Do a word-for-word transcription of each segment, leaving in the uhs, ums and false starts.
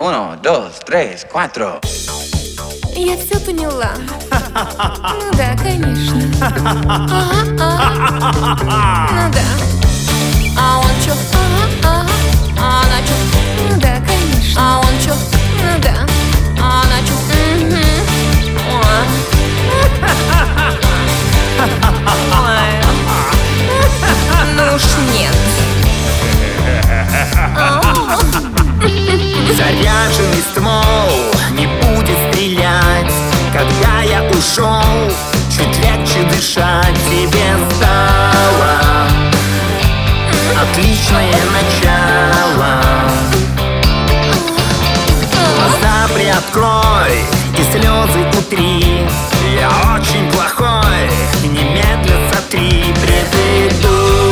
Uno, dos, tres, cuatro. Я все поняла. Ну да, конечно. Ага, ага. Ну да. А он чё? Ага, ага. А она чё? Ну да, конечно. А он чё? Ну да. А она чё? Угу. Ой. Ну уж нет. Заряженный ствол не будет стрелять. Когда я ушел, чуть легче дышать тебе стало. Отличное начало. Глаза приоткрой и слезы утри. Я очень плохой, немедленно сотри предыдущий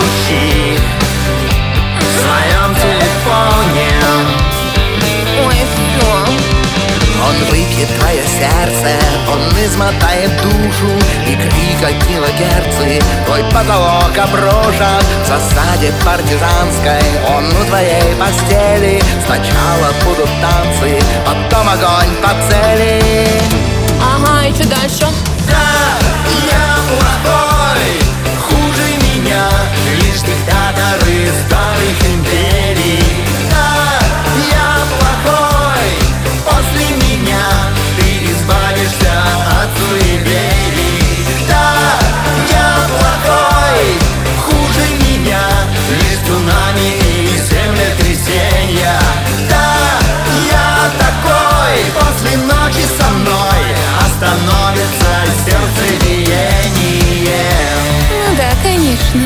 в своем телефоне. Ой, все. Он выпьет твое сердце, он измотает душу. И крик от килогерцы твой потолок обрушат. В засаде партизанской он у твоей постели. Сначала будут танцы, потом огонь по цели. Ага, и что дальше? Да, я плохой, хуже меня лишь диктаторы старых империй. Да, я плохой, после меня ты избавишься от суеверий. Да, я плохой, хуже меня лишь цунами и землетрясения. Да, я такой, после ночи со мной остановится сердцебиение. Ну да, конечно.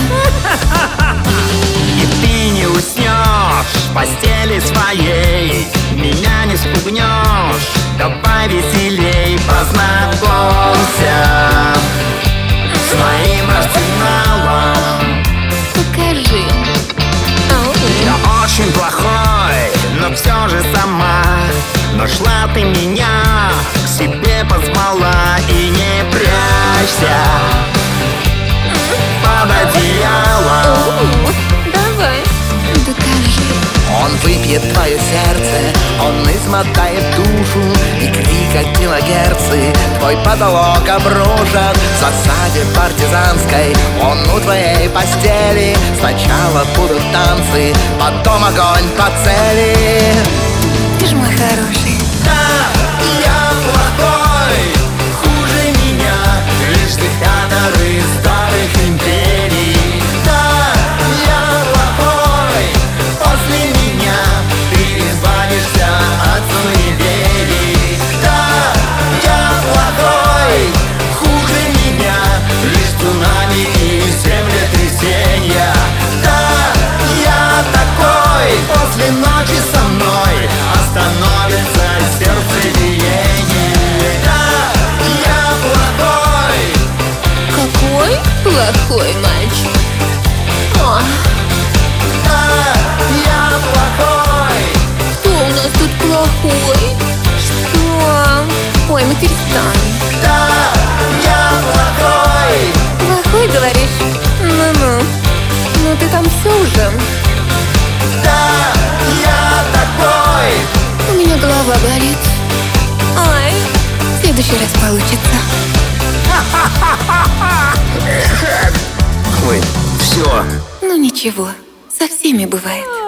И ты не уснешь в постели своей, меня не спугнешь, давай веселей. Познакомься с моим арсеналом. Покажи. Я очень плохой, но все же сама нашла ты меня, к себе позвала. И не прячься под одеялом. Давай, докажи. Он выпьет твое сердце, он измотает душу. И крик от килогерцы твой потолок обрушат. В засаде партизанской он у твоей постели. Сначала будут танцы, потом огонь по цели. Ты ж мой хороший. Да, я плохой, хуже меня лишь диктаторы старых империй. Да, я плохой, после меня ты избавишься от суеверий. Да, я плохой, хуже меня лишь цунами и землетрясения. Да, я такой, после ночи со мной остановится сердцебиение. Да, я плохой. Какой плохой мальчик. О, Да, я плохой. кто у нас тут плохой? Что? Ой, ну перестань. Да, я плохой. Плохой, говоришь? Ну-ну. Ну ты там все уже. Да, я такой. У меня голова болит. Ой, в следующий раз получится. Ой, все. Ну ничего, со всеми бывает.